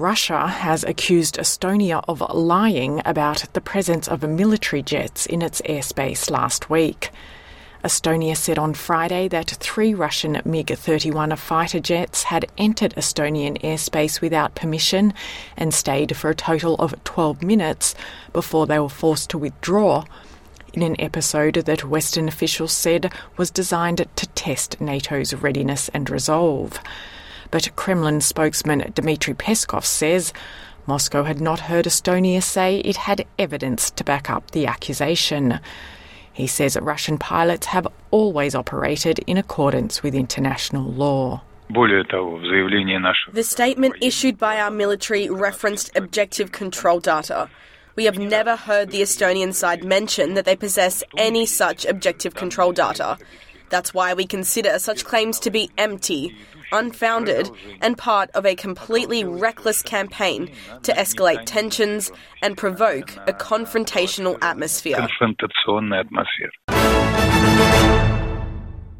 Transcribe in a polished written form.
Russia has accused Estonia of lying about the presence of military jets in its airspace last week. Estonia said on Friday that 3 Russian MiG-31 fighter jets had entered Estonian airspace without permission and stayed for a total of 12 minutes before they were forced to withdraw, in an episode that Western officials said was designed to test NATO's readiness and resolve. But Kremlin spokesman Dmitry Peskov says Moscow had not heard Estonia say it had evidence to back up the accusation. He says Russian pilots have always operated in accordance with international law. The statement issued by our military referenced objective control data. We have never heard the Estonian side mention that they possess any such objective control data. That's why we consider such claims to be empty, unfounded, and part of a completely reckless campaign to escalate tensions and provoke a confrontational atmosphere.